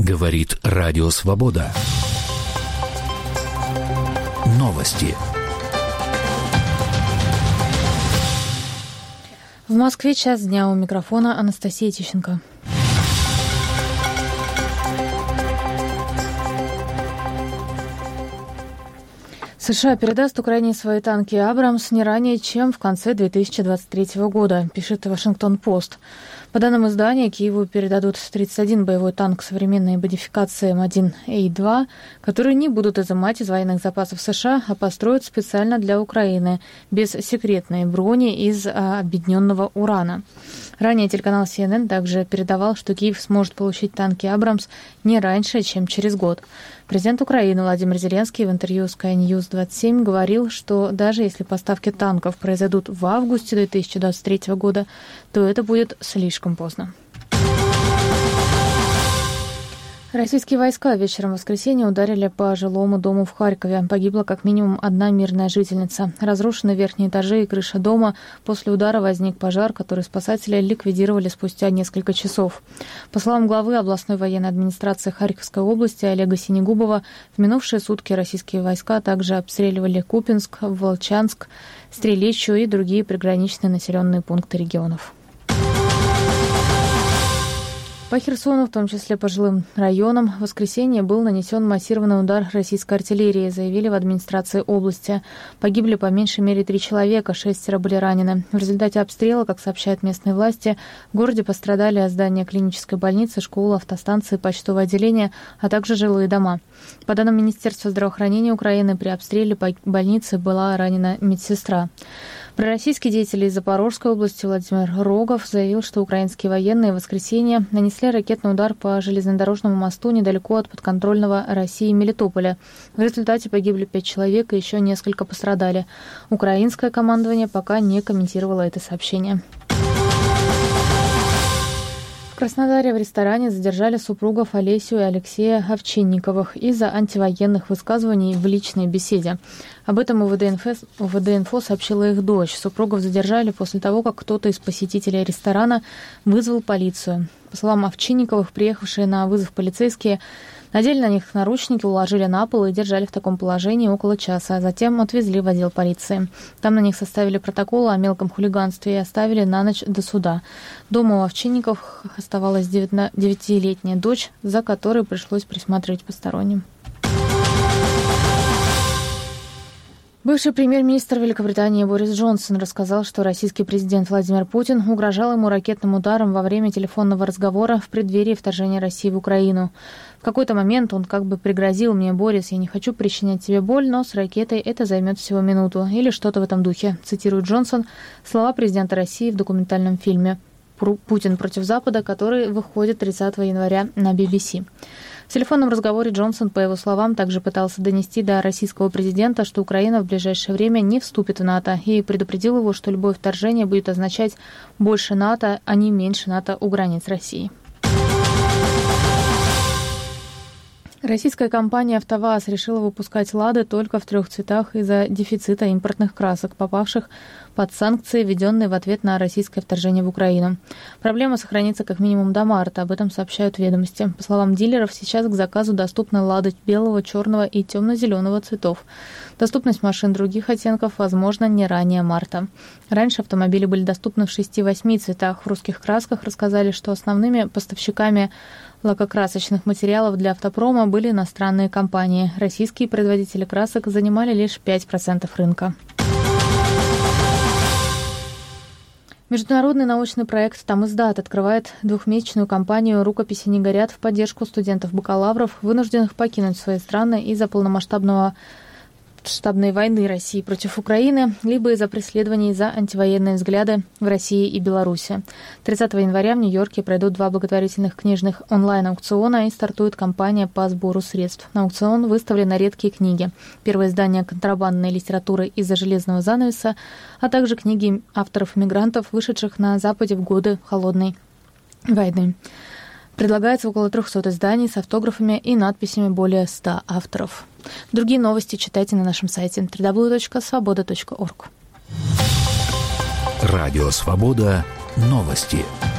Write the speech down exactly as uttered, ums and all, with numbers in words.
Говорит Радио Свобода. Новости. В Москве час дня, у микрофона Анастасия Тищенко. США передаст Украине свои танки «Абрамс» не ранее, чем в конце две тысячи двадцать третьего года, пишет «Вашингтон-Пост». По данным издания, Киеву передадут тридцать один боевой танк современной модификации эм один а два, которые не будут изымать из военных запасов США, а построят специально для Украины, без секретной брони из а, объединенного урана. Ранее телеканал си эн эн также передавал, что Киев сможет получить танки «Абрамс» не раньше, чем через год. Президент Украины Владимир Зеленский в интервью Sky News двадцать семь говорил, что даже если поставки танков произойдут в августе две тысячи двадцать третьего года, то это будет слишком поздно. Российские войска вечером в воскресенье ударили по жилому дому в Харькове. Погибла как минимум одна мирная жительница. Разрушены верхние этажи и крыша дома. После удара возник пожар, который спасатели ликвидировали спустя несколько часов. По словам главы областной военной администрации Харьковской области Олега Синегубова, в минувшие сутки российские войска также обстреливали Купинск, Волчанск, Стрелечью и другие приграничные населенные пункты регионов. По Херсону, в том числе по жилым районам, в воскресенье был нанесен массированный удар российской артиллерии, заявили в администрации области. Погибли по меньшей мере три человека, шестеро были ранены. В результате обстрела, как сообщают местные власти, в городе пострадали здания клинической больницы, школы, автостанции, почтовое отделение, а также жилые дома. По данным Министерства здравоохранения Украины, при обстреле больницы была ранена медсестра. Пророссийский деятель из Запорожской области Владимир Рогов заявил, что украинские военные в воскресенье нанесли ракетный удар по железнодорожному мосту недалеко от подконтрольного России Мелитополя. В результате погибли пять человек и еще несколько пострадали. Украинское командование пока не комментировало это сообщение. В Краснодаре в ресторане задержали супругов Олесю и Алексея Овчинниковых из-за антивоенных высказываний в личной беседе. Об этом УВД-инфо сообщила их дочь. Супругов задержали после того, как кто-то из посетителей ресторана вызвал полицию. По словам Овчинниковых, приехавшие на вызов полицейские надели на них наручники, уложили на пол и держали в таком положении около часа, а затем отвезли в отдел полиции. Там на них составили протокол о мелком хулиганстве и оставили на ночь до суда. Дома у Овчинниковых оставалась девятилетняя дочь, за которой пришлось присматривать посторонним. Бывший премьер-министр Великобритании Борис Джонсон рассказал, что российский президент Владимир Путин угрожал ему ракетным ударом во время телефонного разговора в преддверии вторжения России в Украину. В какой-то момент он как бы пригрозил мне: «Борис, я не хочу причинять тебе боль, но с ракетой это займет всего минуту», или что-то в этом духе, цитирует Джонсон слова президента России в документальном фильме «Путин против Запада», который выходит тридцатого января на би би си. В телефонном разговоре Джонсон, по его словам, также пытался донести до российского президента, что Украина в ближайшее время не вступит в НАТО, и предупредил его, что любое вторжение будет означать больше НАТО, а не меньше НАТО у границ России. Российская компания «АвтоВАЗ» решила выпускать «Лады» только в трех цветах из-за дефицита импортных красок, попавших под санкции, введенные в ответ на российское вторжение в Украину. Проблема сохранится как минимум до марта, об этом сообщают «Ведомости». По словам дилеров, сейчас к заказу доступны «Лады» белого, черного и темно-зеленого цветов. Доступность машин других оттенков возможна не ранее марта. Раньше автомобили были доступны в шести-восьми цветах. В русских красках рассказали, что основными поставщиками лакокрасочных материалов для автопрома были иностранные компании. Российские производители красок занимали лишь пять процентов рынка. Международный научный проект «Тамиздат» открывает двухмесячную кампанию «Рукописи не горят» в поддержку студентов-бакалавров, вынужденных покинуть свои страны из-за полномасштабного штабной войны России против Украины, либо из-за преследований за антивоенные взгляды в России и Беларуси. тридцатого января в Нью-Йорке пройдут два благотворительных книжных онлайн-аукциона и стартует кампания по сбору средств. На аукцион выставлены редкие книги. Первое издание контрабандной литературы «Из-за железного занавеса», а также книги авторов-иммигрантов, вышедших на Западе в годы Холодной войны. Предлагается около трехсот изданий с автографами и надписями более ста авторов. Другие новости читайте на нашем сайте дабл ю дабл ю дабл ю точка свобода точка орг. Радио «Свобода». Новости.